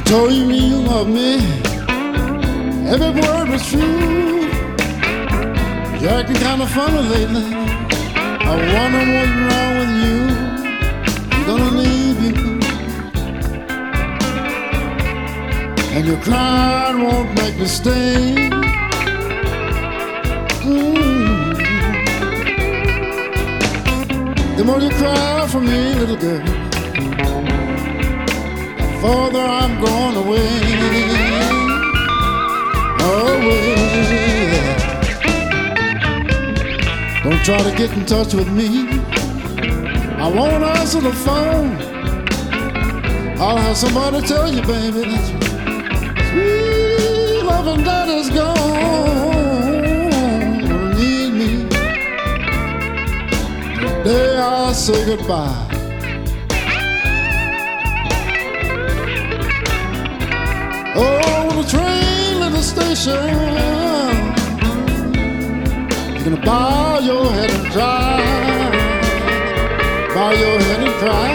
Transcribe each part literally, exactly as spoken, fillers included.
told you you love me. Every word was true. You're acting kind of funny lately. I wonder what's wrong with you. I'm gonna leave you, and your crying won't make me stay. Mm. The more you cry for me, little girl, the farther I'm going away. Away. Don't try to get in touch with me. I won't answer the phone. I'll have somebody tell you, baby, that your sweet loving daddy's gone. Gonna need me the day I say goodbye. Oh, the train at the station, you're gonna bow your head and cry, bow your head and cry.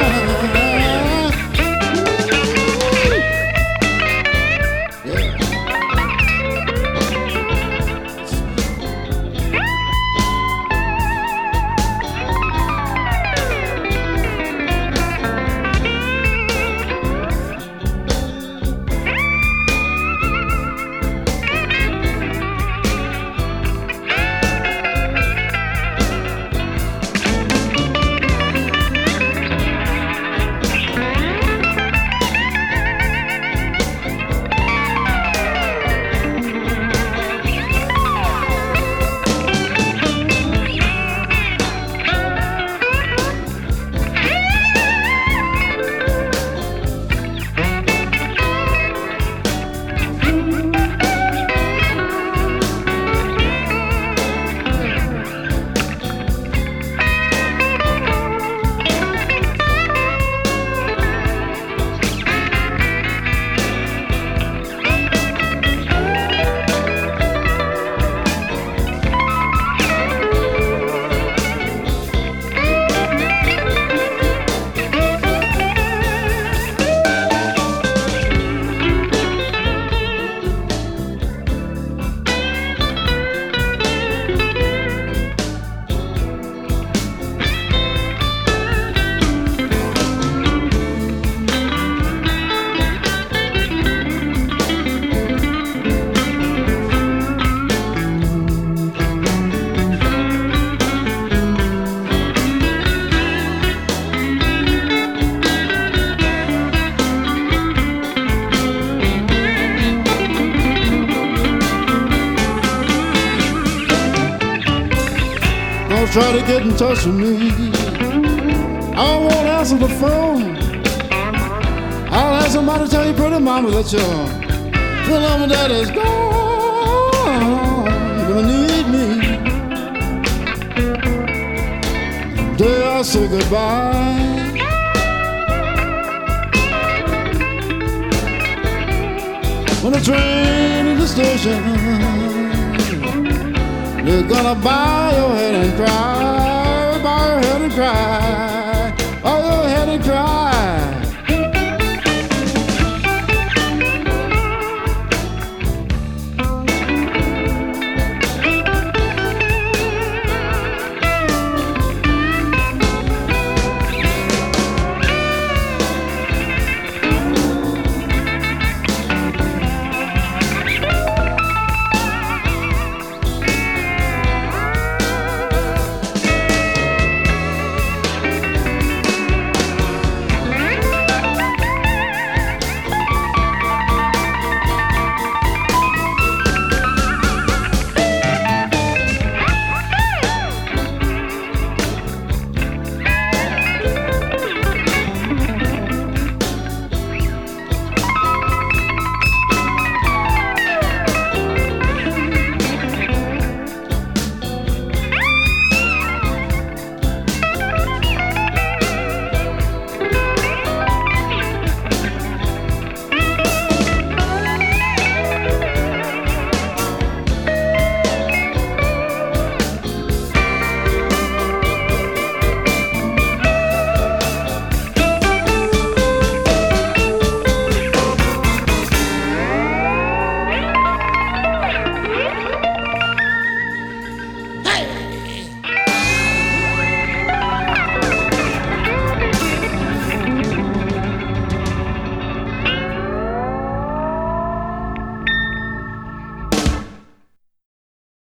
Try to get in touch with me. I won't answer the phone. I'll have somebody tell you, pretty mama, that your pretty mama daddy's gone. You're gonna need me the day I say goodbye. When the train in the station, you're gonna bow your head and cry, bow your head and cry, bow your head and cry.